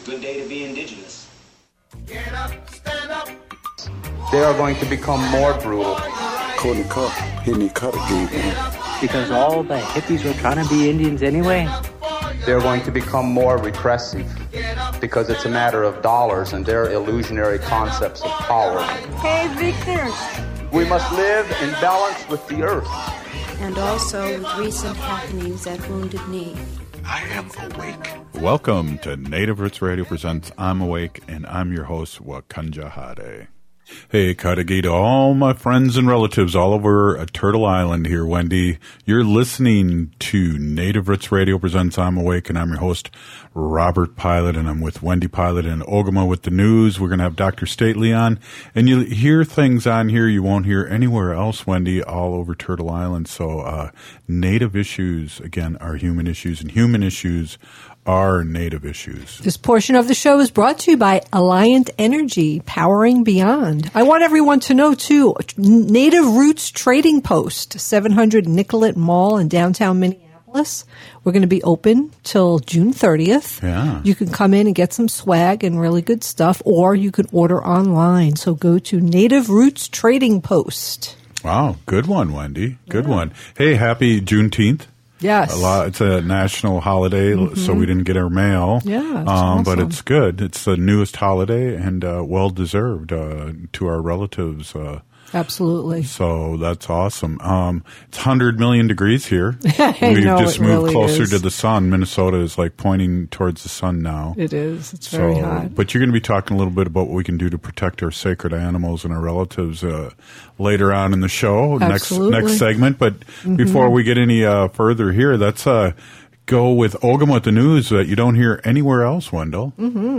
Good day to be indigenous. Get up, stand up. They are going to become more brutal. Courtney Cup, hitting Cutter gate, man. Because all the hippies were trying to be Indians anyway. They're going to become more repressive because it's a matter of dollars and their illusionary concepts of power. Hey, Victor. We must live in balance with the earth. And also with recent happenings at Wounded Knee. I am awake. Welcome to Native Roots Radio presents I'm Awake, and I'm your host, Wakanja Hade. Hey, Kadagi, to all my friends and relatives all over Turtle Island here, Wendy. You're listening to Native Roots Radio presents I'm Awake, and I'm your host, Robert Pilot, and I'm with Wendy Pilot and Ogama with the news. We're going to have Dr. Stately on, and you'll hear things on here you won't hear anywhere else, Wendy, all over Turtle Island. So Native issues, again, are human issues, and human issues are Native issues. This portion of the show is brought to you by Alliant Energy, powering beyond. I want everyone to know, too, Native Roots Trading Post, 700 Nicollet Mall in downtown Minneapolis. We're going to be open till June 30th. Yeah. You can come in and get some swag and really good stuff, or you can order online. So go to Native Roots Trading Post. Wow, good one, Wendy. Good one. Hey, happy Juneteenth. Yes. It's a national holiday, so we didn't get our mail. Yeah, awesome. But it's good. It's the newest holiday and well-deserved to our relatives. Absolutely. So that's awesome. It's 100 million degrees here. We've just moved really closer is. to the sun. Minnesota is like pointing towards the sun now. It is. It's very hot. But you're going to be talking a little bit about what we can do to protect our sacred animals and our relatives later on in the show, Absolutely. next segment. But before we get any further here, let's go with Ogama with the news that you don't hear anywhere else, Wendell.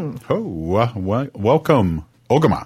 Welcome, Ogama.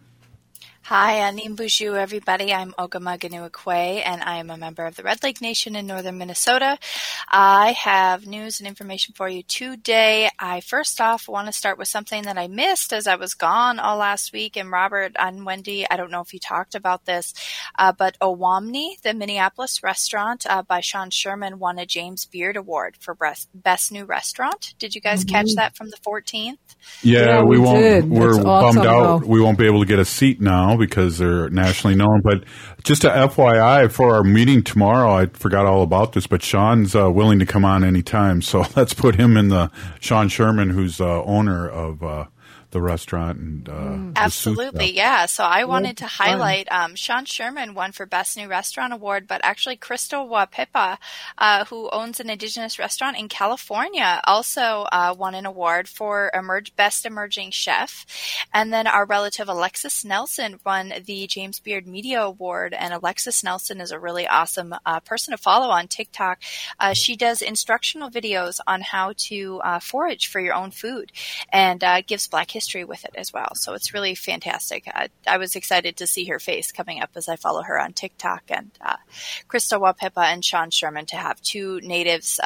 Hi, Anim Buju, everybody. I'm Ogama Ganuakwe, and I am a member of the Red Lake Nation in northern Minnesota. I have news and information for you today. I first off want to start with something that I missed as I was gone all last week. And Robert and Wendy, I don't know if you talked about this, but Owamni, the Minneapolis restaurant by Sean Sherman, won a James Beard Award for Best New Restaurant. Did you guys catch that from the 14th? Yeah, we won't. did. We're That's awesome, bummed out. though. We won't be able to get a seat now because they're nationally known. But just a FYI for our meeting tomorrow, I forgot all about this, but Sean's willing to come on anytime. So let's put him in the Sean Sherman, who's owner of the restaurant. And Absolutely, yeah. So I wanted to highlight Sean Sherman won for Best New Restaurant Award, but actually Crystal Wapepa, who owns an indigenous restaurant in California, also won an award for Best Emerging Chef. And then our relative Alexis Nelson won the James Beard Media Award, and Alexis Nelson is a really awesome person to follow on TikTok. She does instructional videos on how to forage for your own food and gives Black history with it as well. So it's really fantastic. I was excited to see her face coming up as I follow her on TikTok, and Krista Wapepa and Sean Sherman to have two natives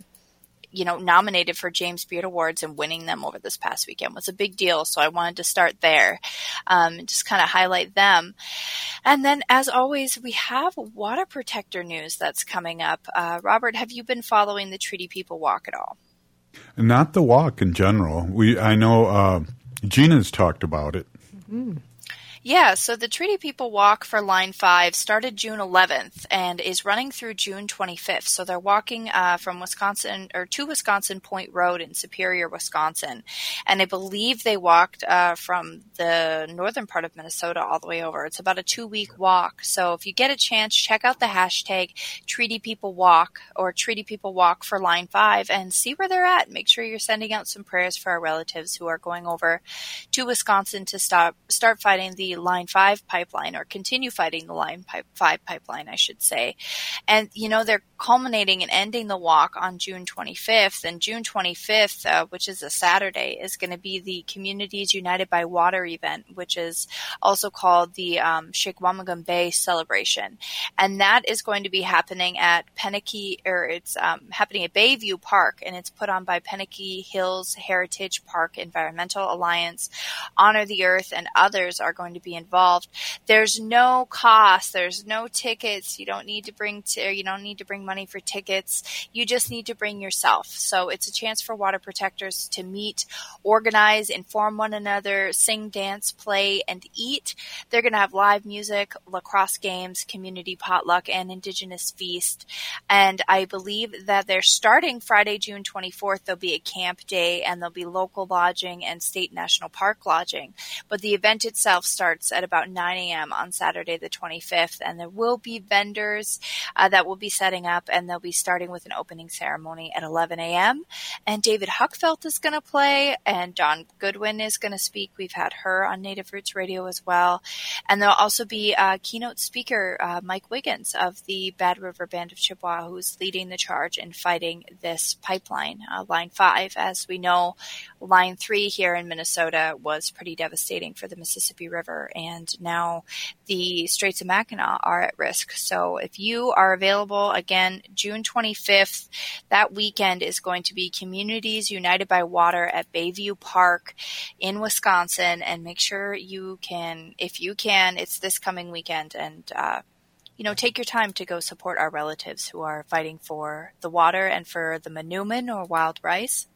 nominated for James Beard Awards and winning them over this past weekend was a big deal. So I wanted to start there and just kind of highlight them. And then, as always, we have water protector news that's coming up. Robert, have you been following the Treaty People Walk at all? not the walk in general. I know Gina's talked about it. Mm-hmm. Yeah, so the Treaty People Walk for Line 5 started June 11th and is running through June 25th. So they're walking from Wisconsin or to Wisconsin Point Road in Superior, Wisconsin. And I believe they walked from the northern part of Minnesota all the way over. It's about a 2-week walk. So if you get a chance, check out the hashtag Treaty People Walk or Treaty People Walk for Line 5 and see where they're at. Make sure you're sending out some prayers for our relatives who are going over to Wisconsin to start fighting the Line 5 pipeline, or continue fighting the Line 5 pipeline, I should say. And, they're culminating and ending the walk on June 25th. And June 25th, which is a Saturday, is going to be the Communities United by Water event, which is also called the Sheikwamegon Bay celebration. And that is going to be happening at it's happening at Bayview Park, and it's put on by Peneke Hills Heritage Park Environmental Alliance, Honor the Earth, and others are going to be involved. There's no cost. There's no tickets. You don't need to bring money money for tickets. You just need to bring yourself. So it's a chance for water protectors to meet, organize, inform one another, sing, dance, play, and eat. They're going to have live music, lacrosse games, community potluck, and Indigenous feast. And I believe that they're starting Friday, June 24th. There'll be a camp day, and there'll be local lodging and state national park lodging. But the event itself starts at about 9 a.m. on Saturday the 25th, and there will be vendors that will be setting up, and they'll be starting with an opening ceremony at 11 a.m. And David Huckfeld is going to play, and Dawn Goodwin is going to speak. We've had her on Native Roots Radio as well. And there'll also be a keynote speaker, Mike Wiggins of the Bad River Band of Chippewa, who's leading the charge in fighting this pipeline, Line 5. As we know, Line 3 here in Minnesota was pretty devastating for the Mississippi River, and now the Straits of Mackinac are at risk. So if you are available, again, June 25th, that weekend is going to be Communities United by Water at Bayview Park in Wisconsin, and make sure you can, if you can, it's this coming weekend, and take your time to go support our relatives who are fighting for the water and for the manoomin, or wild rice.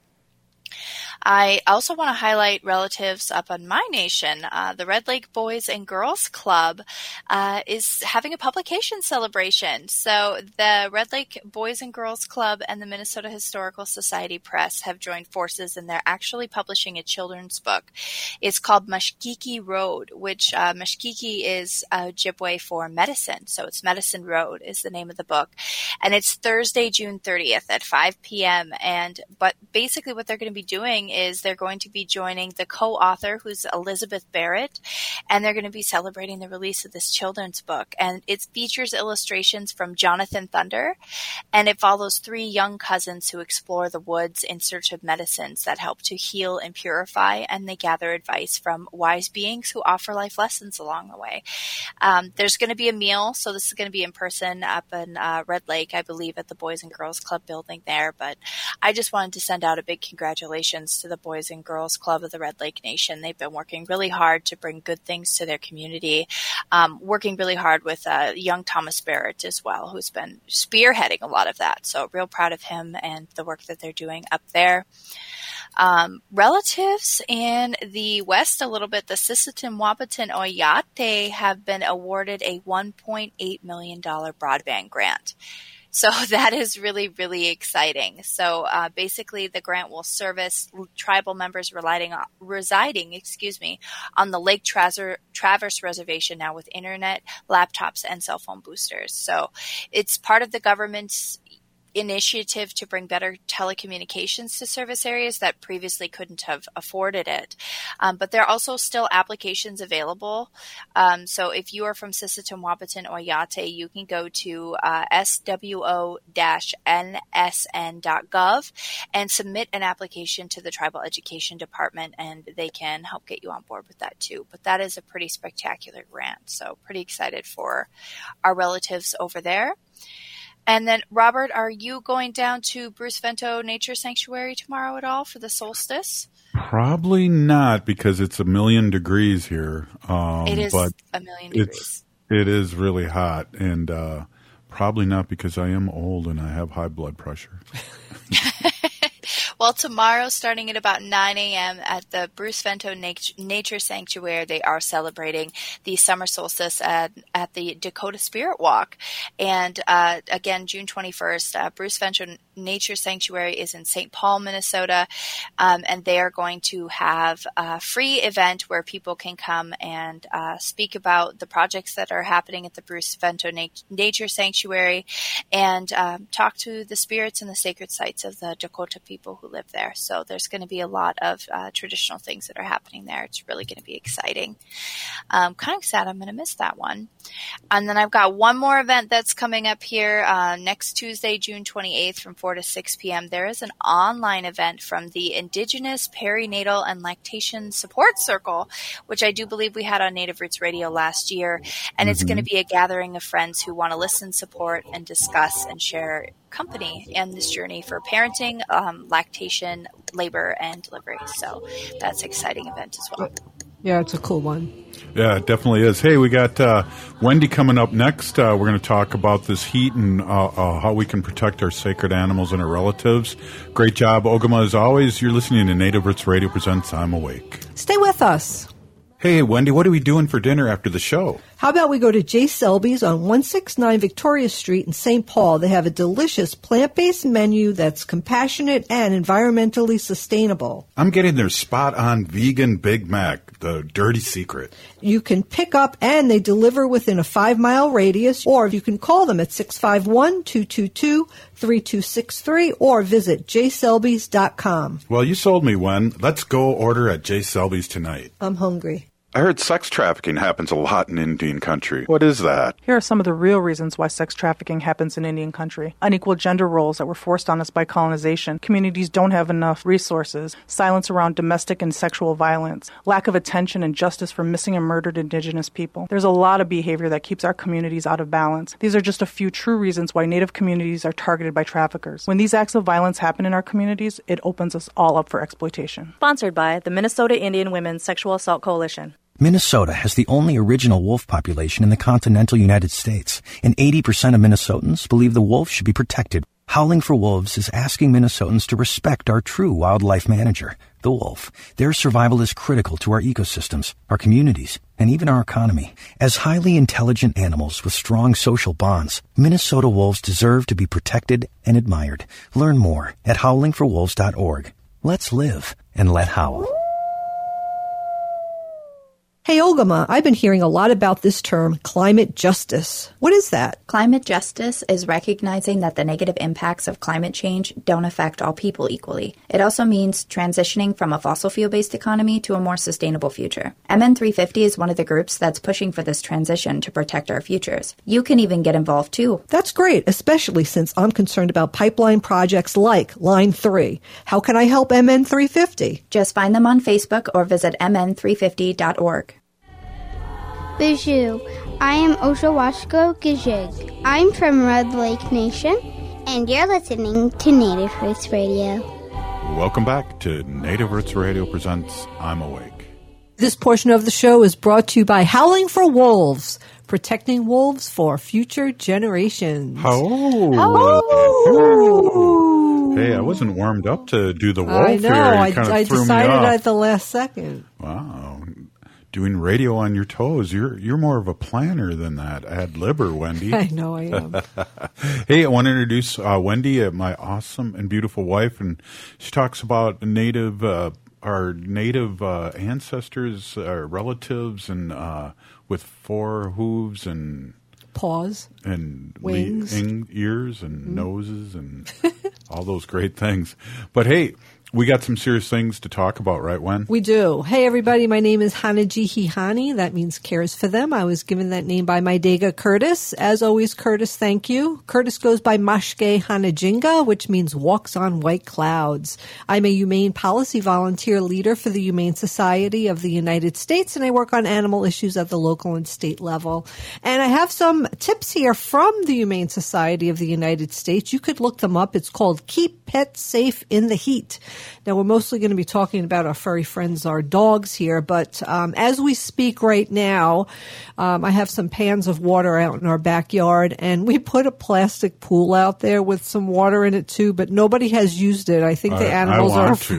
I also want to highlight relatives up on my nation. The Red Lake Boys and Girls Club is having a publication celebration. So the Red Lake Boys and Girls Club and the Minnesota Historical Society Press have joined forces, and they're actually publishing a children's book. It's called Mashkiki Road, which Mashkiki is Ojibwe for medicine. So it's Medicine Road is the name of the book. And it's Thursday, June 30th at 5 p.m. But basically what they're going to be doing is they're going to be joining the co-author, who's Elizabeth Barrett, and they're going to be celebrating the release of this children's book. And it features illustrations from Jonathan Thunder, and it follows 3 young cousins who explore the woods in search of medicines that help to heal and purify, and they gather advice from wise beings who offer life lessons along the way. There's going to be a meal, so this is going to be in person up in Red Lake, I believe, at the Boys and Girls Club building there. But I just wanted to send out a big congratulations to the Boys and Girls Club of the Red Lake Nation. They've been working really hard to bring good things to their community, working really hard with young Thomas Barrett as well, who's been spearheading a lot of that. So real proud of him and the work that they're doing up there. Relatives in the West a little bit, the Sisseton Wahpeton Oyate have been awarded a $1.8 million broadband grant. So that is really, really exciting. So basically the grant will service tribal members residing on the Lake Traverse Reservation now with internet, laptops, and cell phone boosters. So it's part of the government's initiative to bring better telecommunications to service areas that previously couldn't have afforded it. But there are also still applications available. So if you are from Sisseton Wahpeton Oyate, you can go to swo-nsn.gov and submit an application to the Tribal Education Department, and they can help get you on board with that too. But that is a pretty spectacular grant. So pretty excited for our relatives over there. And then, Robert, are you going down to Bruce Vento Nature Sanctuary tomorrow at all for the solstice? Probably not, because it's 1,000,000 degrees here. It is but 1,000,000 degrees. It is really hot, and probably not because I am old and I have high blood pressure. Well, tomorrow, starting at about 9 a.m. at the Bruce Vento Nature Sanctuary, they are celebrating the summer solstice at the Dakota Spirit Walk. And again, June 21st, Bruce Vento Nature Sanctuary is in St. Paul, Minnesota, and they are going to have a free event where people can come and speak about the projects that are happening at the Bruce Vento Nature Sanctuary and talk to the spirits and the sacred sites of the Dakota people who live there. So there's going to be a lot of traditional things that are happening there. It's really going to be exciting. Kind of sad I'm going to miss that one. And then I've got one more event that's coming up here next Tuesday, June 28th from 4 to 6 p.m. There is an online event from the Indigenous Perinatal and Lactation Support Circle, which I do believe we had on Native Roots Radio last year. And it's going to be a gathering of friends who want to listen, support, and discuss and share company in this journey for parenting, lactation, labor, and delivery. So that's an exciting event as well. Yeah, it's a cool one. Yeah, it definitely is. Hey, we got Wendy coming up next. We're going to talk about this heat and how we can protect our sacred animals and our relatives. Great job, Ogama, as always. You're listening to Native Roots Radio presents I'm Awake. Stay with us. Hey, Wendy, what are we doing for dinner after the show? How about we go to J. Selby's on 169 Victoria Street in St. Paul. They have a delicious plant-based menu that's compassionate and environmentally sustainable. I'm getting their spot-on vegan Big Mac, the dirty secret. You can pick up and they deliver within a 5-mile radius, or you can call them at 651-222-3263 or visit jselbys.com. Well, you sold me, Wen. Let's go order at J. Selby's tonight. I'm hungry. I heard sex trafficking happens a lot in Indian country. What is that? Here are some of the real reasons why sex trafficking happens in Indian country. Unequal gender roles that were forced on us by colonization. Communities don't have enough resources. Silence around domestic and sexual violence. Lack of attention and justice for missing and murdered Indigenous people. There's a lot of behavior that keeps our communities out of balance. These are just a few true reasons why Native communities are targeted by traffickers. When these acts of violence happen in our communities, it opens us all up for exploitation. Sponsored by the Minnesota Indian Women's Sexual Assault Coalition. Minnesota has the only original wolf population in the continental United States, and 80% of Minnesotans believe the wolf should be protected. Howling for Wolves is asking Minnesotans to respect our true wildlife manager, the wolf. Their survival is critical to our ecosystems, our communities, and even our economy. As highly intelligent animals with strong social bonds, Minnesota wolves deserve to be protected and admired. Learn more at howlingforwolves.org. Let's live and let howl. Hey, Ogama, I've been hearing a lot about this term, climate justice. What is that? Climate justice is recognizing that the negative impacts of climate change don't affect all people equally. It also means transitioning from a fossil fuel-based economy to a more sustainable future. MN350 is one of the groups that's pushing for this transition to protect our futures. You can even get involved too. That's great, especially since I'm concerned about pipeline projects like Line 3. How can I help MN350? Just find them on Facebook or visit mn350.org. Bijou, I am Oshawashko Gijig. I'm from Red Lake Nation, and you're listening to Native Roots Radio. Welcome back to Native Roots Radio presents I'm Awake. This portion of the show is brought to you by Howling for Wolves, protecting wolves for future generations. Oh. Hey, I wasn't warmed up to do the wolf I know. here. I decided at the last second. Wow. Doing radio on your toes. You're more of a planner than that. Ad-libber, Wendy. I know I am. Hey, I want to introduce Wendy, my awesome and beautiful wife, and she talks about our native ancestors, our relatives, and with 4 hooves and paws and wings, ears and noses and all those great things. But hey, we got some serious things to talk about, right, Wen? We do. Hey, everybody. My name is Hanaji Hihani. That means cares for them. I was given that name by my Dega Curtis. As always, Curtis, thank you. Curtis goes by Mashke Hanajinga, which means walks on white clouds. I'm a humane policy volunteer leader for the Humane Society of the United States, and I work on animal issues at the local and state level. And I have some tips here from the Humane Society of the United States. You could look them up. It's called Keep Pets Safe in the Heat. Now, we're mostly going to be talking about our furry friends, our dogs here, but as we speak right now, I have some pans of water out in our backyard, and we put a plastic pool out there with some water in it too, but nobody has used it. I think the animals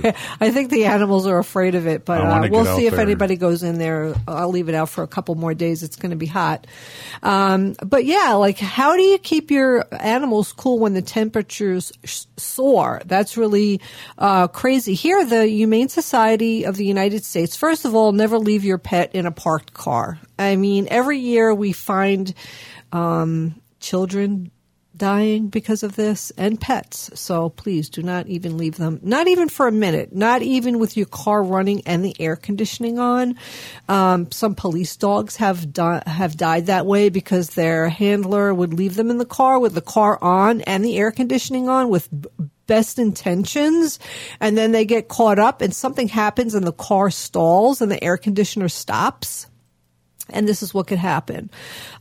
are afraid of it, but we'll see if anybody goes in there. I'll leave it out for a couple more days. It's going to be hot. But yeah, like, how do you keep your animals cool when the temperatures soar? That's really crazy. Here, the Humane Society of the United States, first of all, never leave your pet in a parked car. I mean, every year we find children dying because of this, and pets. So please do not even leave them, not even for a minute, not even with your car running and the air conditioning on. Some police dogs have died that way because their handler would leave them in the car with the car on and the air conditioning on with best intentions, and then they get caught up and something happens and the car stalls and the air conditioner stops. And this is what could happen.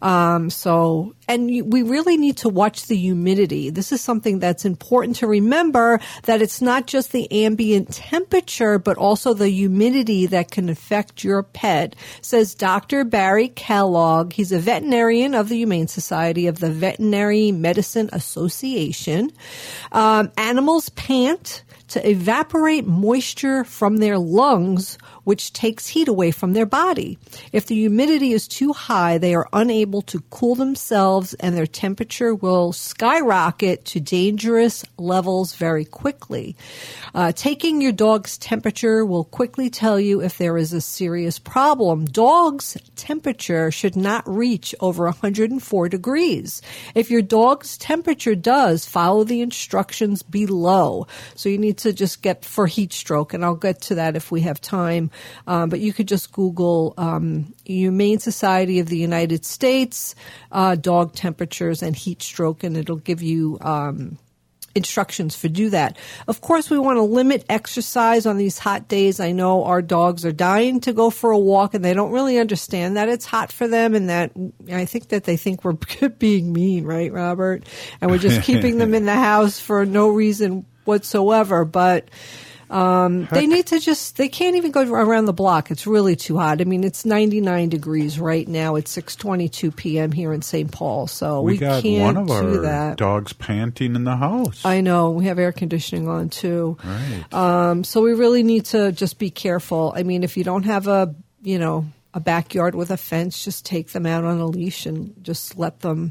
We really need to watch the humidity. This is something that's important to remember, that it's not just the ambient temperature, but also the humidity that can affect your pet, says Dr. Barry Kellogg. He's a veterinarian of the Humane Society of the Veterinary Medicine Association. Animals pant to evaporate moisture from their lungs, which takes heat away from their body. If the humidity is too high, they are unable to cool themselves and their temperature will skyrocket to dangerous levels very quickly. Taking your dog's temperature will quickly tell you if there is a serious problem. Dogs' temperature should not reach over 104 degrees. If your dog's temperature does, follow the instructions below. So you need to just get for heat stroke, and I'll get to that if we have time. But you could just Google Humane Society of the United States, dog temperatures and heat stroke, and it'll give you instructions for do that. Of course, we want to limit exercise on these hot days. I know our dogs are dying to go for a walk, and they don't really understand that it's hot for them, and that I think that they think we're being mean, right, Robert? And we're just keeping them in the house for no reason whatsoever. But they need to they can't even go around the block. It's really too hot. I mean, it's 99 degrees right now. It's 6:22 p.m. here in St. Paul. So we got can't one of do our that. dogs panting in the house. I know. We have air conditioning on too. Right. So we really need to just be careful. I mean, if you don't have a backyard with a fence, just take them out on a leash and just let them,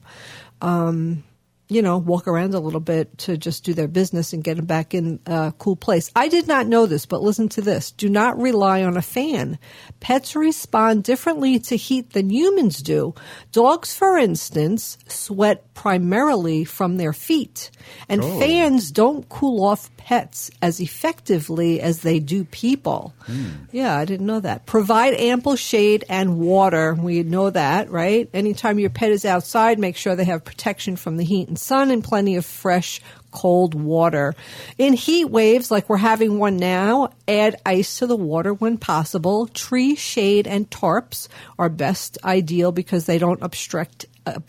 walk around a little bit to just do their business and get them back in a cool place. I did not know this, but listen to this. Do not rely on a fan. Pets respond differently to heat than humans do. Dogs, for instance, sweat primarily from their feet, and fans don't cool off pets as effectively as they do people. Yeah, I didn't know that. Provide ample shade and water. We know that, right? Anytime your pet is outside, make sure they have protection from the heat and sun and plenty of fresh, cold water. In heat waves, like we're having one now, add ice to the water when possible. Tree shade and tarps are best ideal because they don't obstruct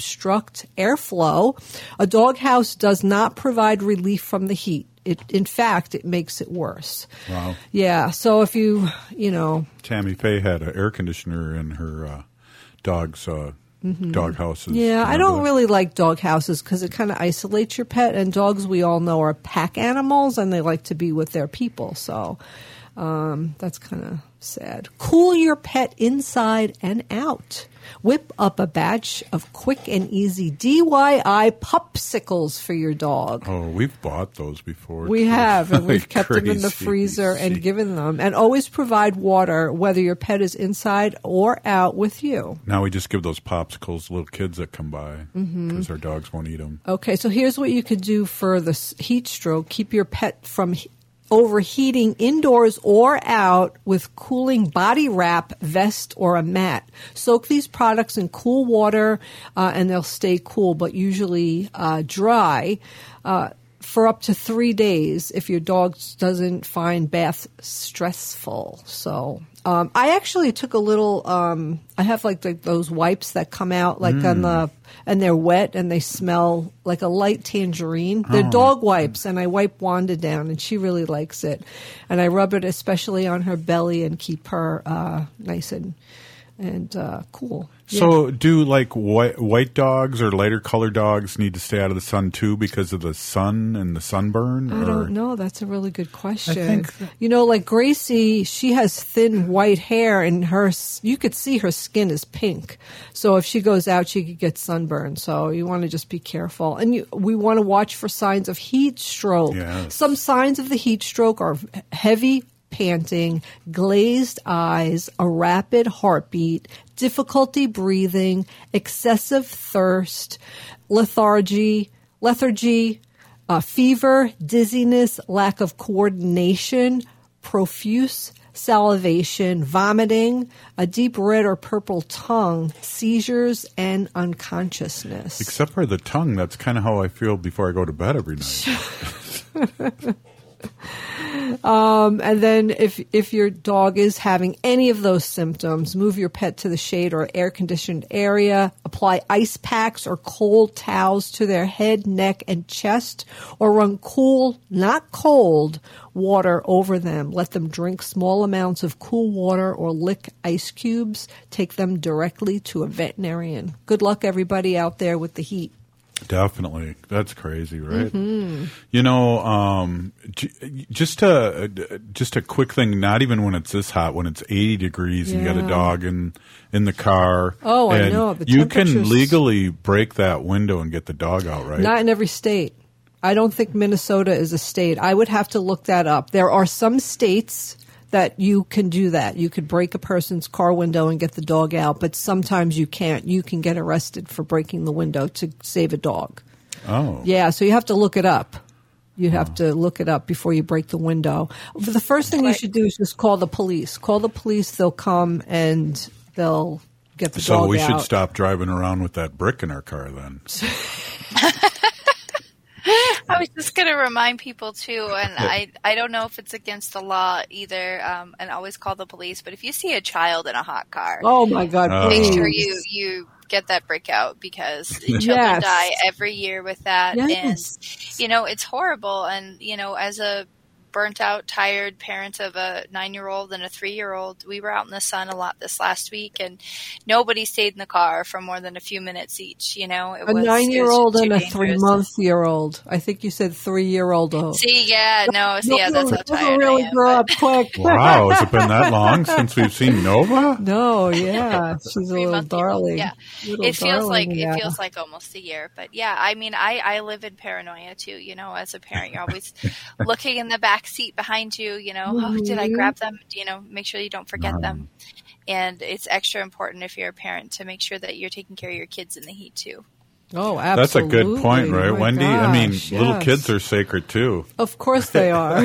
airflow. A doghouse does not provide relief from the heat. In fact, it makes it worse. Wow. Yeah. So if you. Tammy Faye had an air conditioner in her dog's dog houses. Yeah, I don't really like dog houses because it kind of isolates your pet. And dogs, we all know, are pack animals, and they like to be with their people. So that's kind of sad. Cool your pet inside and out. Whip up a batch of quick and easy DIY popsicles for your dog. Oh, we've bought those before. We have, and we've kept them in the freezer and given them. And always provide water, whether your pet is inside or out with you. Now we just give those popsicles to little kids that come by because our dogs won't eat them. Okay, so here's what you could do for the heat stroke. Keep your pet from overheating indoors or out with cooling body wrap, vest, or a mat. Soak these products in cool water and they'll stay cool, but usually dry for up to 3 days if your dog doesn't find bath stressful. So I actually took a little I have like those wipes that come out like and they're wet and they smell like a light tangerine. They're dog wipes, and I wipe Wanda down, and she really likes it. And I rub it especially on her belly and keep her nice and cool. So do like white dogs or lighter colored dogs need to stay out of the sun too because of the sun and the sunburn? I don't know. That's a really good question. Like Gracie, she has thin white hair, and you could see her skin is pink. So if she goes out, she could get sunburn. So you want to just be careful. And we want to watch for signs of heat stroke. Yes. Some signs of the heat stroke are heavy panting, glazed eyes, a rapid heartbeat, difficulty breathing, excessive thirst, lethargy, fever, dizziness, lack of coordination, profuse salivation, vomiting, a deep red or purple tongue, seizures, and unconsciousness. Except for the tongue, that's kind of how I feel before I go to bed every night. And then if your dog is having any of those symptoms, move your pet to the shade or air-conditioned area. Apply ice packs or cold towels to their head, neck, and chest, or run cool, not cold, water over them. Let them drink small amounts of cool water or lick ice cubes. Take them directly to a veterinarian. Good luck, everybody out there with the heat. Definitely. That's crazy, right? Mm-hmm. You know, just a quick thing, not even when it's this hot, when it's 80 degrees and you got a dog in the car. Oh, and I know. You can legally break that window and get the dog out, right? Not in every state. I don't think Minnesota is a state. I would have to look that up. There are some states that you can do that. You could break a person's car window and get the dog out, but sometimes you can't. You can get arrested for breaking the window to save a dog. Oh. Yeah, so you have to look it up. You have to look it up before you break the window. The first thing you should do is just call the police. Call the police. They'll come and they'll get the dog out. So we should stop driving around with that brick in our car then. I was just going to remind people, too, and I don't know if it's against the law either, and always call the police, but if you see a child in a hot car, oh my God, make sure you get that brick out, because children die every year with that, and, you know, it's horrible, and, you know, as a burnt out, tired parent of a 9-year-old and a 3-year-old, we were out in the sun a lot this last week, and nobody stayed in the car for more than a few minutes each. You know, a 9-year-old and a 3-month-year-old. I think you said 3-year-old. See, that's how tired really I am. Grow up quick. Wow, has it been that long since we've seen Nova? No, yeah, she's a little darling. Yeah, it feels like almost a year, but yeah, I mean, I live in paranoia too. You know, as a parent, you're always looking in the back seat behind you, you know, oh, did I grab them? You know, make sure you don't forget them. And it's extra important if you're a parent to make sure that you're taking care of your kids in the heat too. Oh, absolutely. That's a good point, right, Wendy? Gosh, I mean, little kids are sacred too. Of course they are.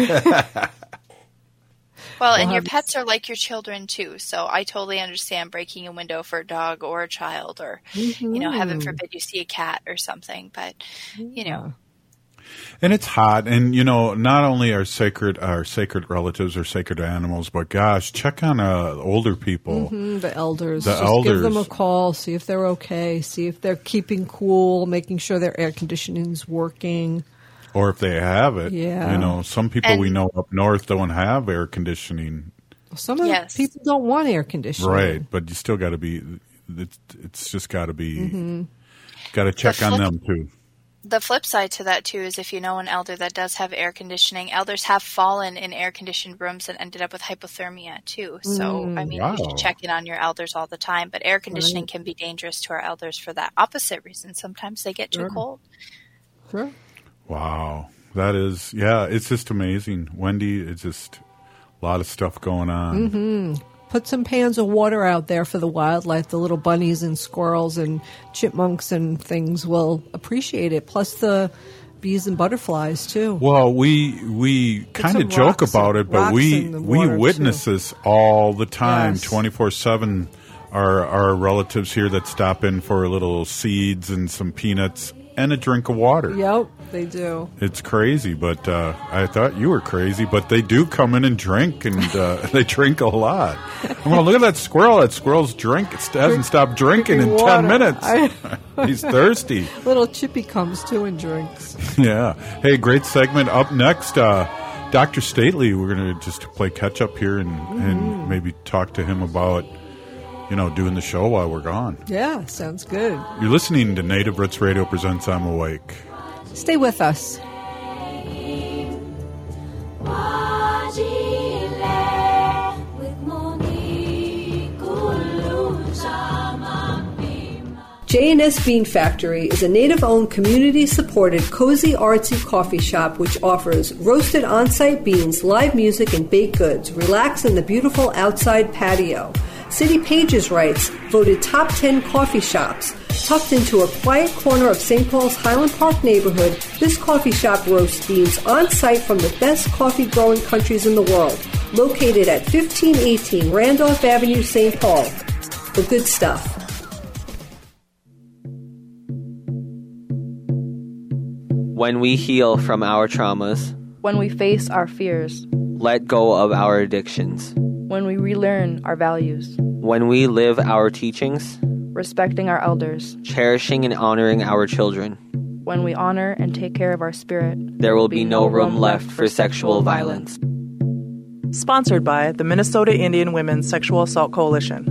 Well, and your pets are like your children too. So I totally understand breaking a window for a dog or a child, or, you know, heaven forbid you see a cat or something, but you know. And it's hot, and you know, not only our sacred relatives or sacred animals, but gosh, check on older people, the elders. Just elders. Give them a call, see if they're okay, see if they're keeping cool, making sure their air conditioning's working, or if they have it. Yeah, you know, some people we know up north don't have air conditioning. Some of the people don't want air conditioning, right? But you still got to be. It's just got to be. Got to check on them too. The flip side to that, too, is if you know an elder that does have air conditioning, elders have fallen in air-conditioned rooms and ended up with hypothermia, too. So, I mean, you should check in on your elders all the time. But air conditioning can be dangerous to our elders for that opposite reason. Sometimes they get too cold. Sure. Wow. That is, it's just amazing. Wendy, it's just a lot of stuff going on. Put some pans of water out there for the wildlife. The little bunnies and squirrels and chipmunks and things will appreciate it. Plus the bees and butterflies too. Well, we kind of joke about it, but we witness this all the time, 24/7. Our relatives here that stop in for little seeds and some peanuts and a drink of water. Yep, they do. It's crazy, but I thought you were crazy, but they do come in and drink, and they drink a lot. Well, look at that squirrel. That squirrel's hasn't stopped drinking in 10 minutes. He's thirsty. Little Chippy comes too and drinks. Yeah. Hey, great segment. Up next, Dr. Stately. We're going to just play catch-up here and maybe talk to him about, you know, doing the show while we're gone. Yeah, sounds good. You're listening to Native Roots Radio presents I'm Awake. Stay with us. J&S Bean Factory is a native-owned, community-supported, cozy, artsy coffee shop which offers roasted on-site beans, live music, and baked goods. Relax in the beautiful outside patio. City Pages writes, voted top 10 coffee shops. Tucked into a quiet corner of St. Paul's Highland Park neighborhood, this coffee shop roasts beans on-site from the best coffee-growing countries in the world. Located at 1518 Randolph Avenue, St. Paul. The good stuff. When we heal from our traumas, When we face our fears. Let go of our addictions. When we relearn our values. When we live our teachings. Respecting our elders. Cherishing and honoring our children. When we honor and take care of our spirit. There will be no room left for sexual violence. Sponsored by the Minnesota Indian Women's Sexual Assault Coalition.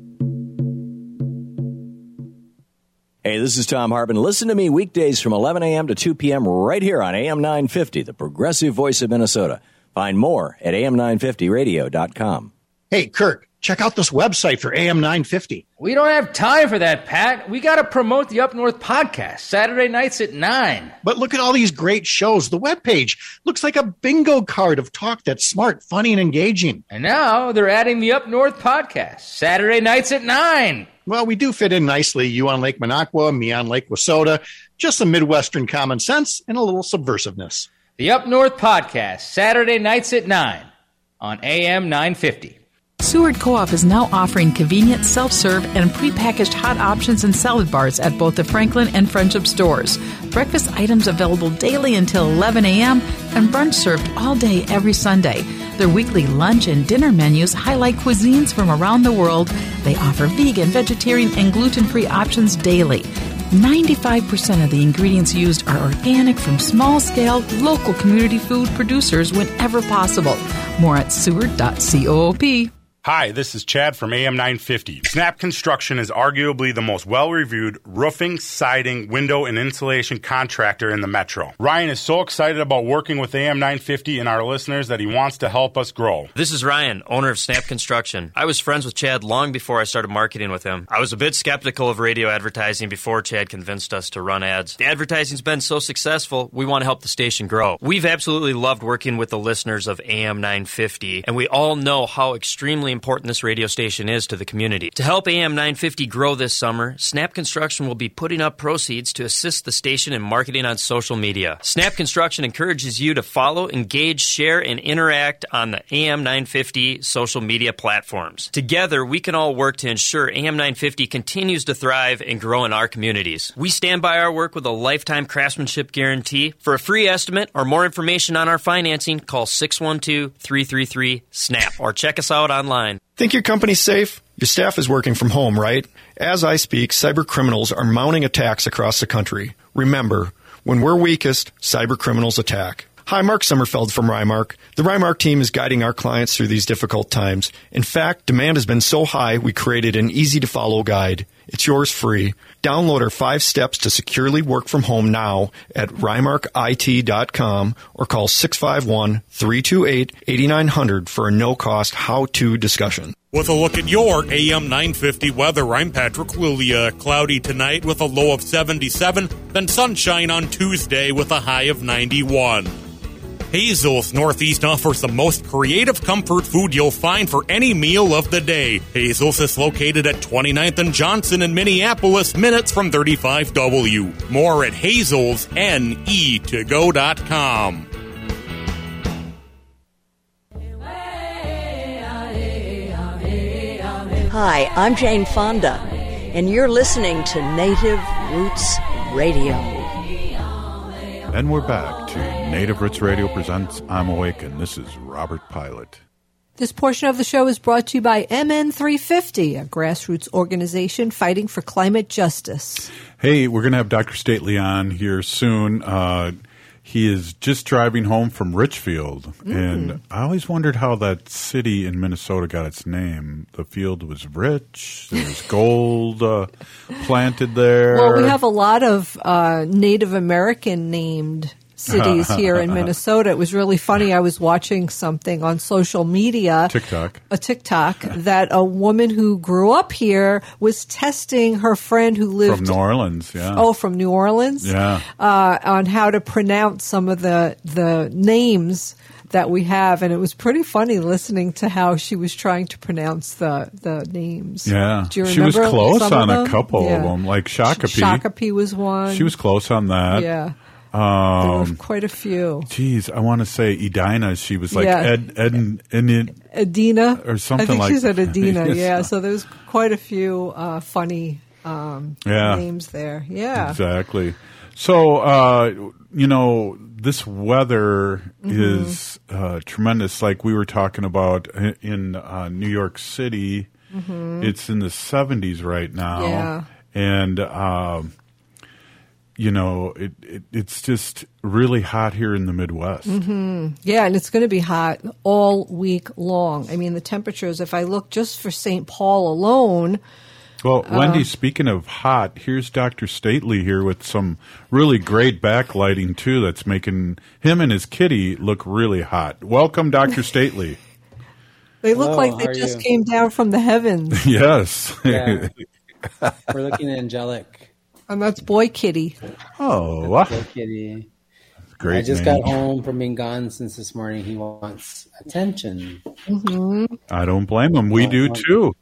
Hey, this is Tom Hartman. Listen to me weekdays from 11 a.m. to 2 p.m. right here on AM 950, the progressive voice of Minnesota. Find more at am950radio.com. Hey, Kirk, check out this website for AM 950. We don't have time for that, Pat. We got to promote the Up North podcast, Saturday nights at 9. But look at all these great shows. The webpage looks like a bingo card of talk that's smart, funny, and engaging. And now they're adding the Up North podcast, Saturday nights at 9. Well, we do fit in nicely. You on Lake Minocqua, me on Lake Wissota. Just some Midwestern common sense and a little subversiveness. The Up North podcast, Saturday nights at 9 on AM 950. Seward Co-op is now offering convenient self-serve and prepackaged hot options and salad bars at both the Franklin and Friendship stores. Breakfast items available daily until 11 a.m. and brunch served all day every Sunday. Their weekly lunch and dinner menus highlight cuisines from around the world. They offer vegan, vegetarian, and gluten-free options daily. 95% of the ingredients used are organic from small-scale, local community food producers whenever possible. More at seward.coop. Hi, this is Chad from AM 950. Snap Construction is arguably the most well-reviewed roofing, siding, window, and insulation contractor in the metro. Ryan is so excited about working with AM 950 and our listeners that he wants to help us grow. This is Ryan, owner of Snap Construction. I was friends with Chad long before I started marketing with him. I was a bit skeptical of radio advertising before Chad convinced us to run ads. The advertising's been so successful, we want to help the station grow. We've absolutely loved working with the listeners of AM 950, and we all know how extremely important this radio station is to the community. To help AM 950 grow this summer, Snap Construction will be putting up proceeds to assist the station in marketing on social media. Snap Construction encourages you to follow, engage, share, and interact on the AM 950 social media platforms. Together, we can all work to ensure AM 950 continues to thrive and grow in our communities. We stand by our work with a lifetime craftsmanship guarantee. For a free estimate or more information on our financing, call 612-333-SNAP or check us out online. Think your company's safe? Your staff is working from home, right? As I speak, cyber criminals are mounting attacks across the country. Remember, when we're weakest, cyber criminals attack. Hi, Mark Sommerfeld from Rymark. The Rymark team is guiding our clients through these difficult times. In fact, demand has been so high, we created an easy-to-follow guide. It's yours free. Download our 5 steps to securely work from home now at rymarkit.com or call 651-328-8900 for a no-cost how-to discussion. With a look at your AM 950 weather, I'm Patrick Lilia. Cloudy tonight with a low of 77, then sunshine on Tuesday with a high of 91. Hazel's Northeast offers the most creative comfort food you'll find for any meal of the day. Hazel's is located at 29th and Johnson in Minneapolis, minutes from 35W. More at hazelsne2go.com. Hi, I'm Jane Fonda, and you're listening to Native Roots Radio. And we're back to Native Roots Radio presents I'm Awake, and this is Robert Pilot. This portion of the show is brought to you by MN350, a grassroots organization fighting for climate justice. Hey, we're going to have Dr. Stately on here soon. He is just driving home from Richfield, and I always wondered how that city in Minnesota got its name. The field was rich. There was gold planted there. Well, we have a lot of Native American named cities here in Minnesota. It was really funny. I was watching something on social media. A TikTok that a woman who grew up here was testing her friend who lived from New Orleans. Yeah. Oh, from New Orleans. Yeah. On how to pronounce some of the names that we have, and it was pretty funny listening to how she was trying to pronounce the names. Yeah. Do you she was remember close some on of a couple of them, like Shakopee. Shakopee was one. She was close on that. Yeah. There were quite a few. Geez, I want to say Edina. She was like Edina or something like that. I think she said Edina, yeah. So there was quite a few funny names there. Yeah. Exactly. So, this weather is tremendous. Like we were talking about in New York City, it's in the 70s right now. Yeah. And, it's just really hot here in the Midwest. Yeah, and it's going to be hot all week long. I mean, the temperatures, if I look just for St. Paul alone. Well, Wendy, speaking of hot, here's Dr. Stately here with some really great backlighting, too, that's making him and his kitty look really hot. Welcome, Dr. Stately. They look like they just came down from the heavens. Yes. Yeah. We're looking angelic. And that's Boy Kitty. Oh, wow. Boy Kitty. Great I just name. got home from being gone since this morning. He wants attention. I don't blame him. We do, too.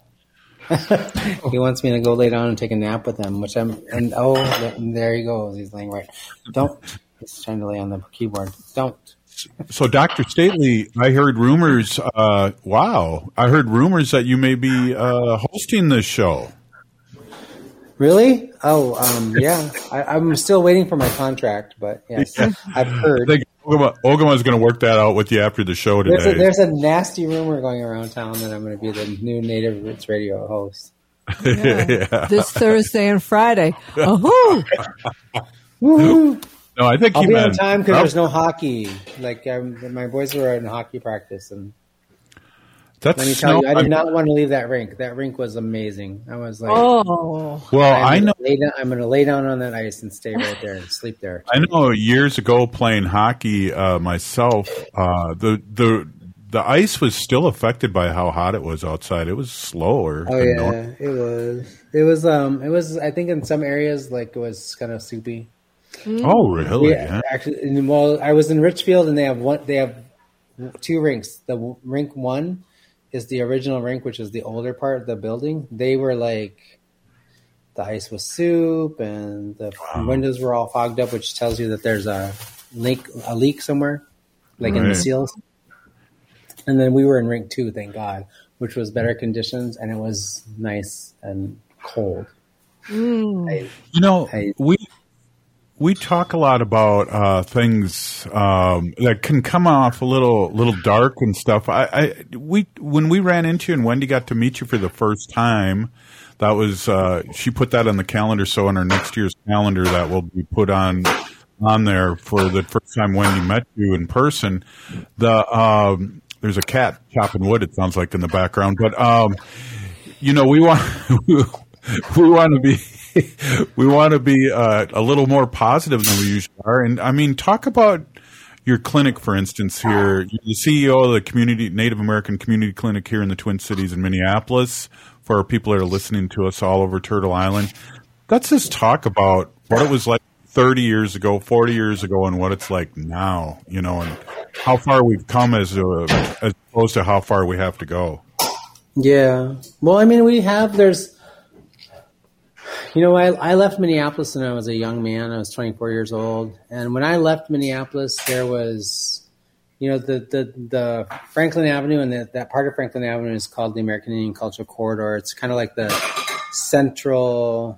He wants me to go lay down and take a nap with him, there he goes. He's laying right. Don't. He's trying to lay on the keyboard. Don't. So, Dr. Stately, I heard rumors. I heard rumors that you may be hosting this show. Really? Oh, yeah. I'm still waiting for my contract, but yes, yeah. I've heard. I think Ogama's going to work that out with you after the show today. There's a nasty rumor going around town that I'm going to be the new Native Roots Radio host. Yeah. This Thursday and Friday. Oh, no, I think I'll be on time because there's no hockey. Like my boys were in hockey practice, and let me tell you, I did not want to leave that rink. That rink was amazing. I was like, oh, well, I know. I'm going to lay down on that ice and stay right there and sleep there. I know. Years ago, playing hockey myself, the ice was still affected by how hot it was outside. It was slower. Oh yeah, it was. It was. I think in some areas, like it was kind of soupy. Oh really? Yeah. Actually, well, I was in Richfield, and they have two rinks. The rink one is the original rink, which is the older part of the building. They were like, the ice was soup, and the windows were all fogged up, which tells you that there's a leak somewhere, like in the seals. And then we were in rink 2, thank God, which was better conditions, and it was nice and cold. We talk a lot about things that can come off a little dark and stuff. When we ran into you and Wendy got to meet you for the first time, that was she put that on the calendar. So on our next year's calendar, that will be put on there for the first time Wendy met you in person. There's a cat chopping wood. It sounds like in the background, but we want to be. We want to be a little more positive than we usually are. And, I mean, talk about your clinic, for instance, here. You're the CEO of the Native American Community Clinic here in the Twin Cities in Minneapolis for our people that are listening to us all over Turtle Island. Let's just talk about what it was like 30 years ago, 40 years ago, and what it's like now, and how far we've come as opposed to how far we have to go. Yeah. Well, I mean, I left Minneapolis when I was a young man. I was 24 years old. And when I left Minneapolis, there was, the Franklin Avenue, and that part of Franklin Avenue is called the American Indian Cultural Corridor. It's kind of like the central,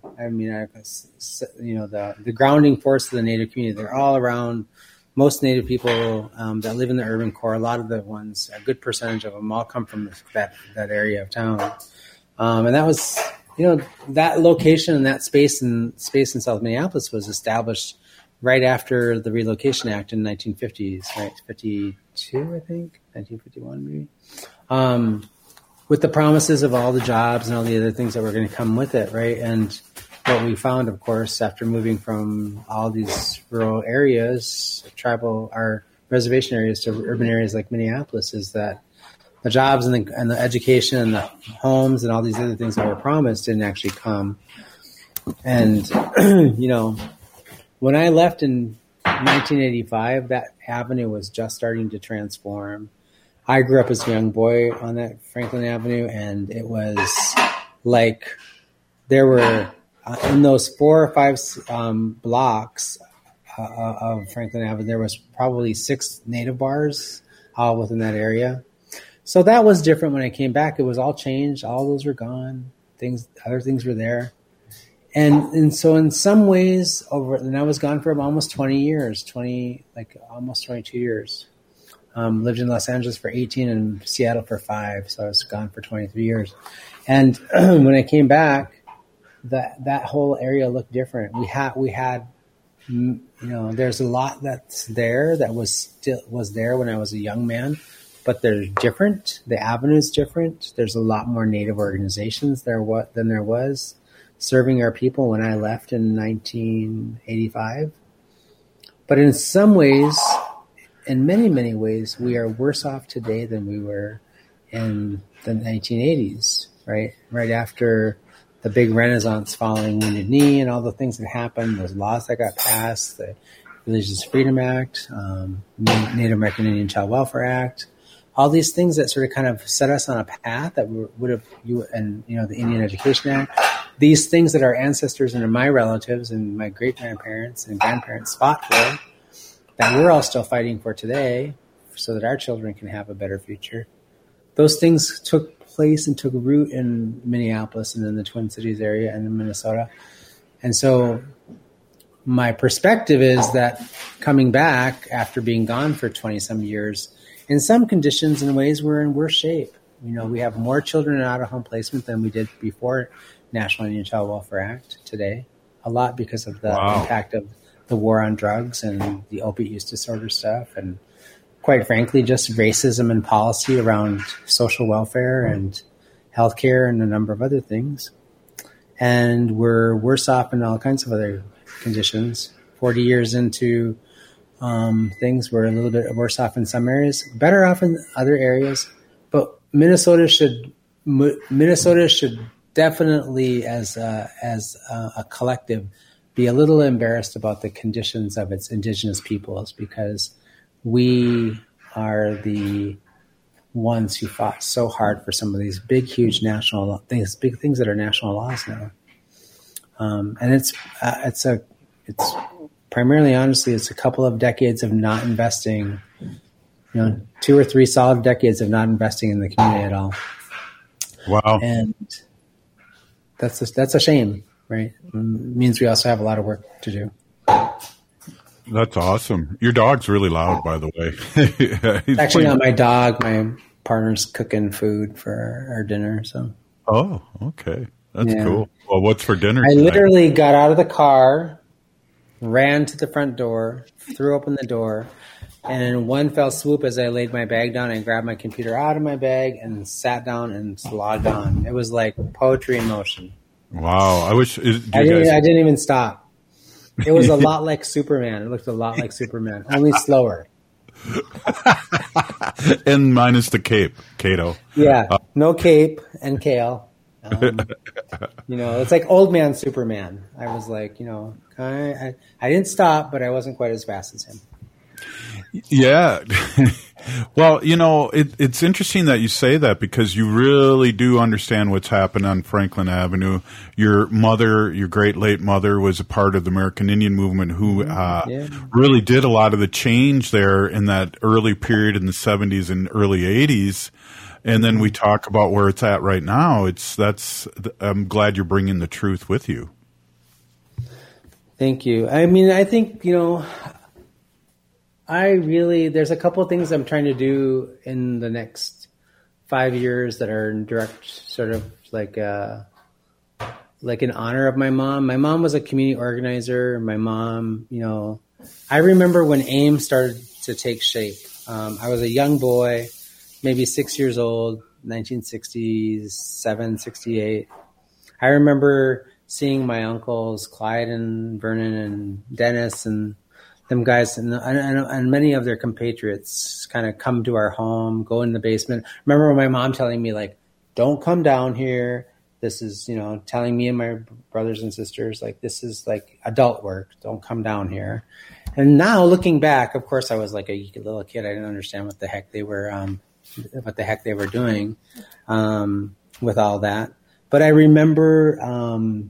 the grounding force of the Native community. They're all around. Most Native people that live in the urban core, a lot of the ones, a good percentage of them all come from that area of town. And that was... that location and that space in South Minneapolis was established right after the Relocation Act in the 1950s, right? 52, I think, 1951 maybe, with the promises of all the jobs and all the other things that were going to come with it, right? And what we found, of course, after moving from all these rural areas, our reservation areas to urban areas like Minneapolis, is that the jobs and the education and the homes and all these other things that were promised didn't actually come. And, when I left in 1985, that avenue was just starting to transform. I grew up as a young boy on that Franklin Avenue, and it was like there were, in those 4 or 5 blocks of Franklin Avenue, there was probably 6 Native bars all within that area. So that was different when I came back. It was all changed. All those were gone. Other things were there. And so in some ways and I was gone for almost 20 years, almost 22 years. Lived in Los Angeles for 18 and Seattle for 5. So I was gone for 23 years. And when I came back, that whole area looked different. We had, there's a lot that's there that was there when I was a young man, but they're different. The avenue's different. There's a lot more Native organizations than there was serving our people when I left in 1985. But in some ways, in many, many ways, we are worse off today than we were in the 1980s, right? Right after the big renaissance following Wounded Knee and all the things that happened, those laws that got passed, the Religious Freedom Act, Native American Indian Child Welfare Act, all these things that sort of kind of set us on a path that would have, the Indian Education Act, these things that our ancestors and my relatives and my great-grandparents and grandparents fought for, that we're all still fighting for today so that our children can have a better future. Those things took place and took root in Minneapolis and in the Twin Cities area and in Minnesota. And so my perspective is that coming back after being gone for 20-some years, in some conditions and ways, we're in worse shape. We have more children in out-of-home placement than we did before National Indian Child Welfare Act today, a lot because of the impact of the war on drugs and the opiate use disorder stuff, and quite frankly, just racism and policy around social welfare and healthcare and a number of other things. And we're worse off in all kinds of other conditions. 40 years into things, we're a little bit worse off in some areas, better off in other areas. But Minnesota should definitely, as a collective, be a little embarrassed about the conditions of its indigenous peoples, because we are the ones who fought so hard for some of these big, huge national things, big things that are national laws now. And it's primarily, honestly, it's a couple of decades of not investing, 2 or 3 solid decades of not investing in the community at all. Wow. And that's a shame, right? It means we also have a lot of work to do. That's awesome. Your dog's really loud, by the way. It's actually not my dog. My partner's cooking food for our dinner. So. Oh, okay. That's cool. Well, what's for dinner I tonight? literally got out of the car, ran to the front door, threw open the door, and in one fell swoop as I laid my bag down, I grabbed my computer out of my bag and sat down and logged on. It was like poetry in motion. Wow. I wish... I didn't even stop. It was a lot like Superman. It looked a lot like Superman, only slower. And minus the cape, Kato. Yeah, no cape and kale. It's like old man Superman. I was like, I didn't stop, but I wasn't quite as fast as him. Yeah. Well, it's interesting that you say that, because you really do understand what's happened on Franklin Avenue. Your mother, your great late mother, was a part of the American Indian movement who really did a lot of the change there in that early period in the 70s and early 80s. And then we talk about where it's at right now. I'm glad you're bringing the truth with you. Thank you. I mean, I think, there's a couple of things I'm trying to do in the next 5 years that are in direct sort of like in honor of my mom. My mom was a community organizer. My mom, I remember when AIM started to take shape. I was a young boy, maybe 6 years old, 1967, 68. I remember seeing my uncles, Clyde and Vernon and Dennis and them guys and many of their compatriots kind of come to our home, go in the basement. Remember my mom telling me, like, don't come down here. This is, telling me and my brothers and sisters, like, this is like adult work. Don't come down here. And now looking back, of course, I was like a little kid. I didn't understand what the heck they were doing with all that. But I remember,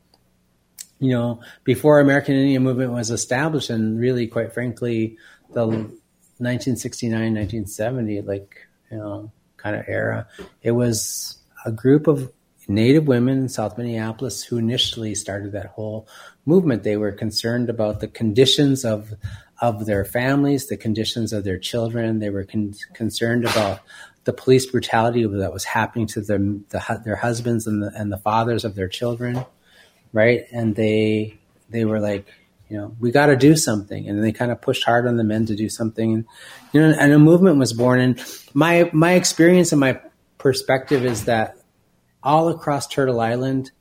before American Indian movement was established, and really, quite frankly, the 1969, 1970, kind of era, it was a group of Native women in South Minneapolis who initially started that whole movement. They were concerned about the conditions of their families, the conditions of their children. They were concerned about the police brutality that was happening to their husbands and the fathers of their children, right? And they were like, we got to do something. And they kind of pushed hard on the men to do something. And a movement was born. And my experience and my perspective is that all across Turtle Island,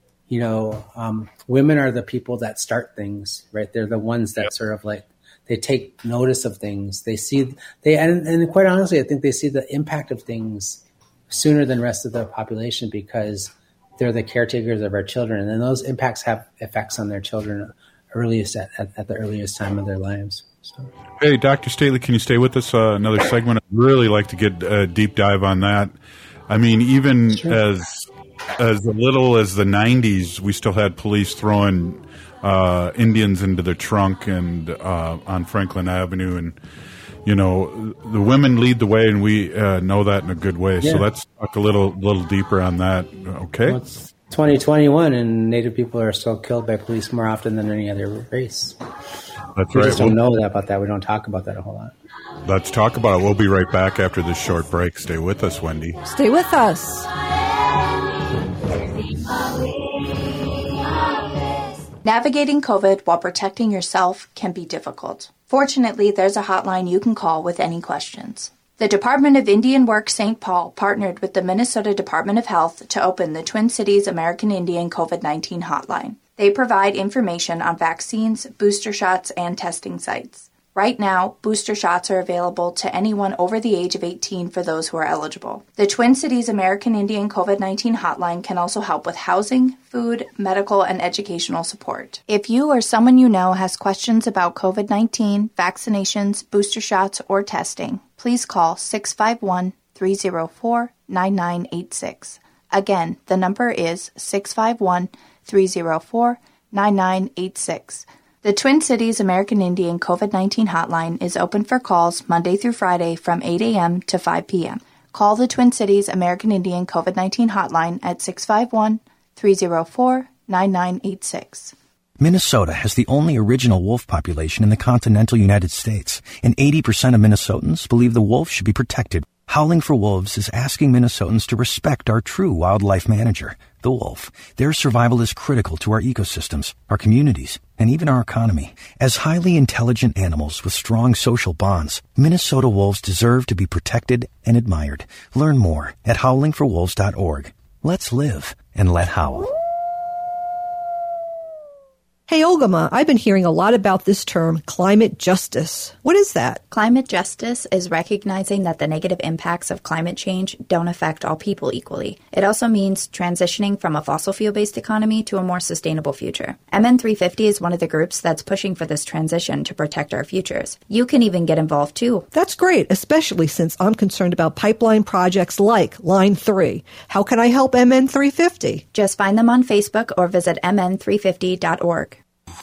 women are the people that start things, right? They're the ones that sort of like, they take notice of things. And quite honestly, I think they see the impact of things sooner than the rest of the population because they're the caretakers of our children. And then those impacts have effects on their children at the earliest time of their lives. So. Hey, Dr. Stately, can you stay with us another segment? I'd really like to get a deep dive on that. I mean, even as little as the 90s, we still had police throwing Indians into their trunk and on Franklin Avenue. And, the women lead the way, and we know that in a good way. Yeah. So let's talk a little deeper on that, okay? Well, it's 2021, and Native people are still killed by police more often than any other race. That's we right. just don't know about that. We don't talk about that a whole lot. Let's talk about it. We'll be right back after this short break. Stay with us, Wendy. Stay with us. Navigating COVID while protecting yourself can be difficult. Fortunately, there's a hotline you can call with any questions. The Department of Indian Work St. Paul partnered with the Minnesota Department of Health to open the Twin Cities American Indian COVID-19 hotline. They provide information on vaccines, booster shots, and testing sites. Right now, booster shots are available to anyone over the age of 18 for those who are eligible. The Twin Cities American Indian COVID-19 hotline can also help with housing, food, medical, and educational support. If you or someone you know has questions about COVID-19, vaccinations, booster shots, or testing, please call 651-304-9986. Again, the number is 651-304-9986. The Twin Cities American Indian COVID-19 hotline is open for calls Monday through Friday from 8 a.m. to 5 p.m. Call the Twin Cities American Indian COVID-19 hotline at 651-304-9986. Minnesota has the only original wolf population in the continental United States, and 80% of Minnesotans believe the wolf should be protected. Howling for Wolves is asking Minnesotans to respect our true wildlife manager, the wolf. Their survival is critical to our ecosystems, our communities, and even our economy. As highly intelligent animals with strong social bonds, Minnesota wolves deserve to be protected and admired. Learn more at howlingforwolves.org. Let's live and let howl. Hey, Olgama, I've been hearing a lot about this term, climate justice. What is that? Climate justice is recognizing that the negative impacts of climate change don't affect all people equally. It also means transitioning from a fossil fuel-based economy to a more sustainable future. MN350 is one of the groups that's pushing for this transition to protect our futures. You can even get involved too. That's great, especially since I'm concerned about pipeline projects like Line 3. How can I help MN350? Just find them on Facebook or visit mn350.org.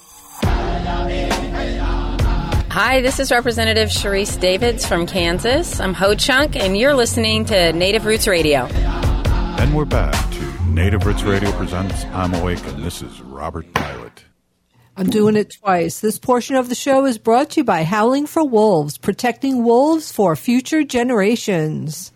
Hi, this is Representative Sharice Davids from Kansas. I'm Ho Chunk, and you're listening to Native Roots Radio. And we're back to Native Roots Radio presents I'm Awake, and this is Robert Pilot. I'm doing it twice. This portion of the show is brought to you by Howling for Wolves, protecting wolves for future generations.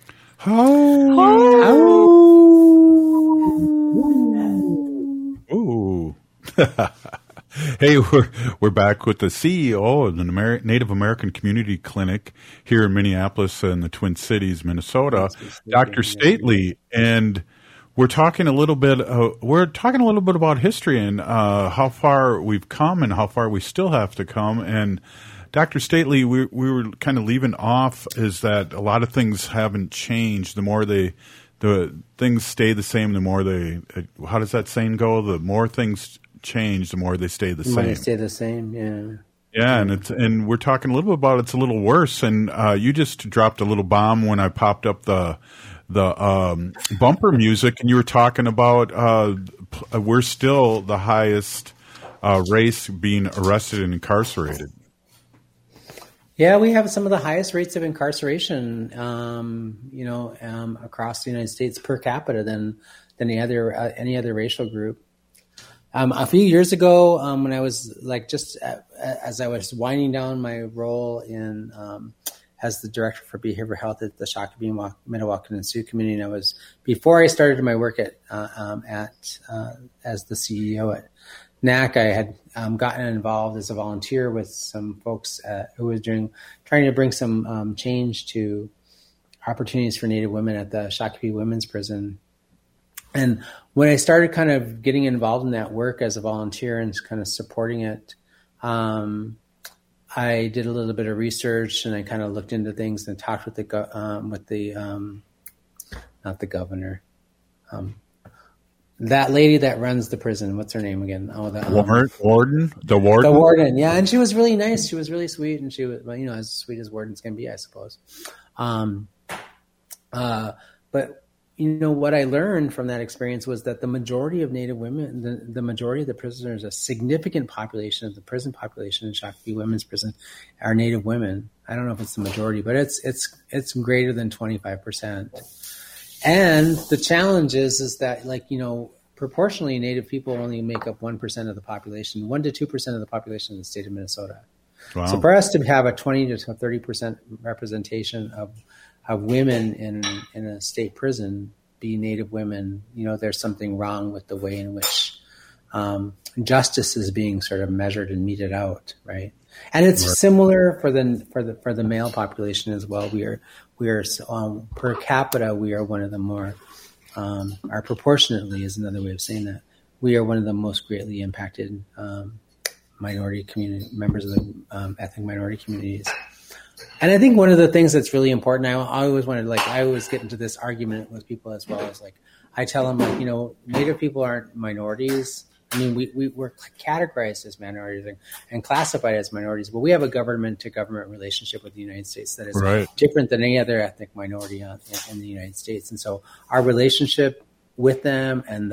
Ooh. Hey, we're back with the CEO of the Native American Community Clinic here in Minneapolis in the Twin Cities, Minnesota, Dr. Stately, and we're talking a little bit. About history and how far we've come and how far we still have to come. And Dr. Stately, we were kind of leaving off is that a lot of things haven't changed. The things stay the same. The more how does that saying go? The more things change, the more they stay the same. They stay the same, yeah. Yeah, and we're talking a little bit about it's a little worse. And you just dropped a little bomb when I popped up the bumper music, and you were talking about we're still the highest race being arrested and incarcerated. Yeah, we have some of the highest rates of incarceration, across the United States per capita than any other racial group. A few years ago, when I was as I was winding down my role in as the director for behavioral health at the Shakopee, Mdewakanton, and Sioux community, and before I started my work as the CEO at NAC, I had gotten involved as a volunteer with some folks who was trying to bring some change to opportunities for Native women at the Shakopee Women's Prison. And when I started kind of getting involved in that work as a volunteer and kind of supporting it, I did a little bit of research and I kind of looked into things and talked with not the governor, that lady that runs the prison. What's her name again? Oh, the warden. The warden. Yeah, and she was really nice. She was really sweet, and she was, as sweet as wardens can be, I suppose. But what I learned from that experience was that the majority of Native women, the majority of the prisoners, a significant population of the prison population in Shakopee Women's Prison, are Native women. I don't know if it's the majority, but it's greater than 25%. And the challenge is that, proportionally, Native people only make up 1% of the population, 1 to 2% of the population in the state of Minnesota. Wow. So for us to have a 20 to 30% representation of women in a state prison be Native women, there's something wrong with the way in which justice is being sort of measured and meted out, right? And it's similar for the male population as well. We are per capita, we are one of the more, our proportionately is another way of saying that. We are one of the most greatly impacted minority community members of the ethnic minority communities. And I think one of the things that's really important, I always get into this argument with people as well, as I tell them, Native people aren't minorities. I mean, we're categorized as minorities and classified as minorities, but we have a government-to-government relationship with the United States that is different than any other ethnic minority in the United States. And so our relationship with them and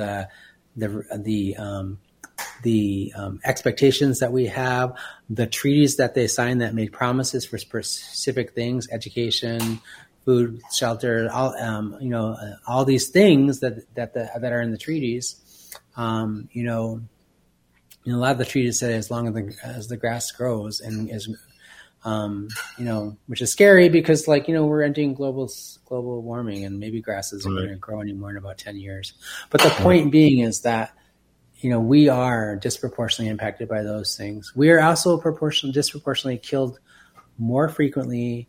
the expectations that we have, the treaties that they signed that made promises for specific things, education, food, shelter, all these things that are in the treaties. A lot of the treaties say as long as the grass grows, and is, which is scary because we're entering global warming, and maybe grass isn't going to grow anymore in about 10 years. But the point being is that, we are disproportionately impacted by those things. We are also disproportionately killed more frequently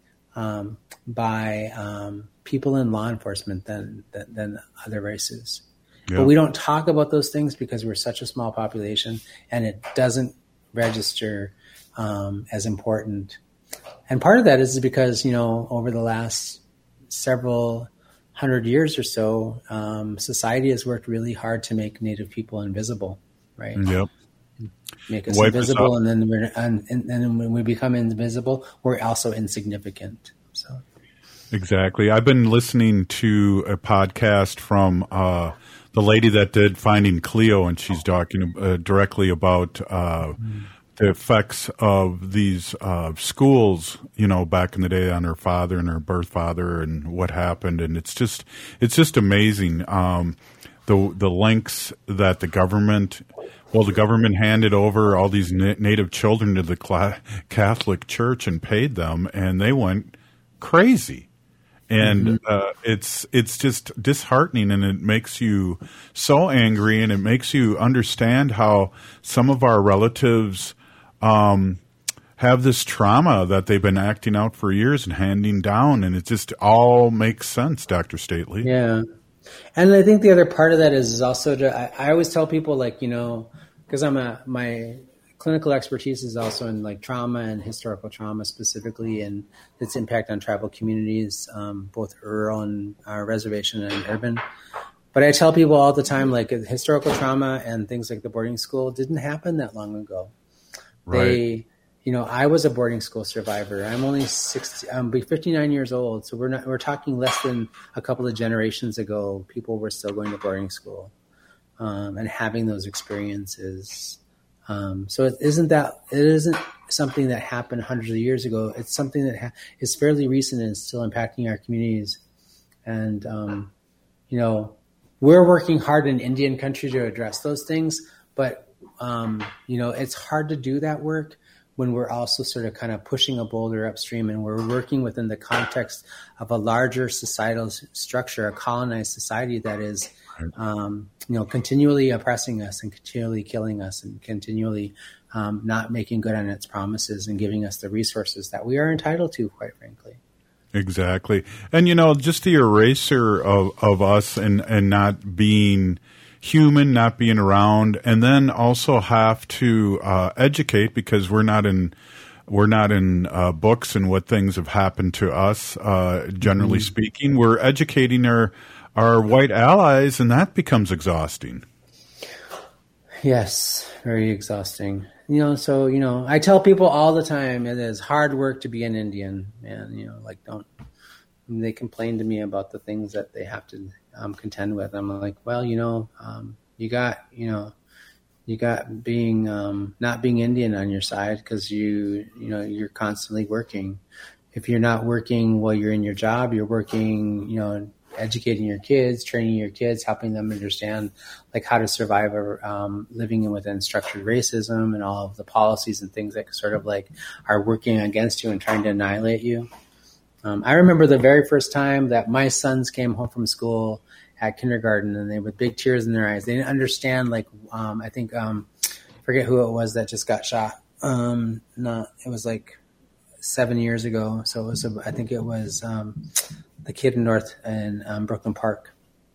by people in law enforcement than other races. Yep. But we don't talk about those things because we're such a small population, and it doesn't register as important. And part of that is because, over the last several 100 years or so, society has worked really hard to make Native people invisible, right? Yep. Make us invisible, and then when we become invisible, we're also insignificant. So, exactly. I've been listening to a podcast from the lady that did Finding Cleo, and she's talking directly about the effects of these schools, back in the day on her father and her birth father and what happened. And it's just amazing. The lengths that the government handed over all these Native children to the Catholic Church and paid them, and they went crazy. And it's just disheartening, and it makes you so angry, and it makes you understand how some of our relatives have this trauma that they've been acting out for years and handing down, and it just all makes sense, Dr. Stately. Yeah. And I think the other part of that is also I always tell people, because my clinical expertise is also in trauma and historical trauma specifically, and its impact on tribal communities, both rural and reservation and urban. But I tell people all the time, historical trauma and things like the boarding school didn't happen that long ago. Right. I was a boarding school survivor. I'm only 59 years old. So we're talking less than a couple of generations ago. People were still going to boarding school, and having those experiences. So it isn't something that happened hundreds of years ago. It's something that is fairly recent and is still impacting our communities. And, we're working hard in Indian country to address those things, but, it's hard to do that work when we're also sort of kind of pushing a boulder upstream and we're working within the context of a larger societal structure, a colonized society that is, continually oppressing us and continually killing us and continually not making good on its promises and giving us the resources that we are entitled to, quite frankly. Exactly. And, just the eraser of us and not being human, not being around, and then also have to educate, because we're not in books and what things have happened to us, generally speaking. We're educating our white allies, and that becomes exhausting. Yes, very exhausting. I tell people all the time, it is hard work to be an Indian, and they complain to me about the things that they have to contend with. I'm like, well, you got being not being Indian on your side, because you're constantly working. If you're not working while you're in your job, you're working, educating your kids, training your kids, helping them understand like how to survive living within structured racism and all of the policies and things that sort of like are working against you and trying to annihilate you. I remember the very first time that my sons came home from school at kindergarten, and they with big tears in their eyes. They didn't understand, forget who it was that just got shot. It was like 7 years ago. So I think it was the kid in Brooklyn Park.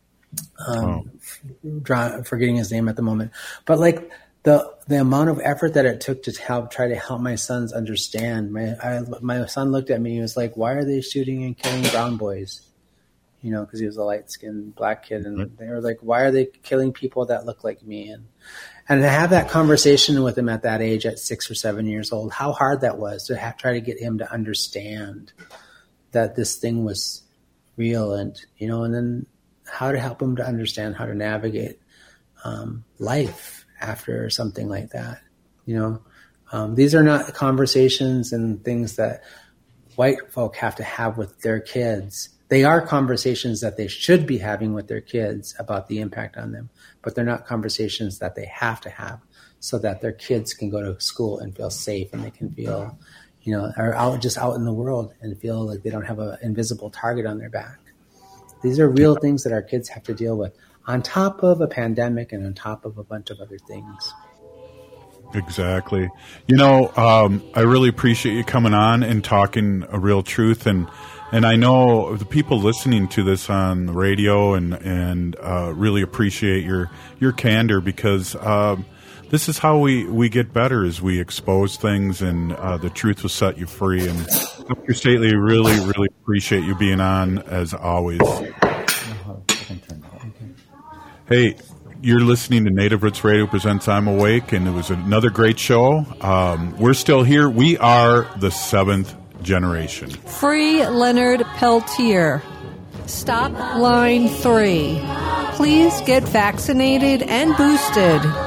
Forgetting his name at the moment, but like the amount of effort that it took to try to help my sons understand. My son looked at me. He was like, "Why are they shooting and killing brown boys?" Because he was a light-skinned black kid, and they were like, "Why are they killing people that look like me?" And to have that conversation with him at that age, at 6 or 7 years old, how hard that was to try to get him to understand that this thing was real, and then how to help him to understand how to navigate life after something like that. These are not conversations and things that white folk have to have with their kids. They are conversations that they should be having with their kids about the impact on them, but they're not conversations that they have to have so that their kids can go to school and feel safe, and they can feel, are out in the world and feel like they don't have an invisible target on their back. These are real things that our kids have to deal with, on top of a pandemic and on top of a bunch of other things. Exactly. I really appreciate you coming on and talking a real truth, and I know the people listening to this on the radio and really appreciate your candor, because this is how we get better, as we expose things, and the truth will set you free. And Dr. Stately, really, really appreciate you being on, as always. Hey, you're listening to Native Roots Radio presents I'm Awake, and it was another great show. We're still here. We are the seventh generation. Free Leonard Peltier. Stop line 3. Please get vaccinated and boosted.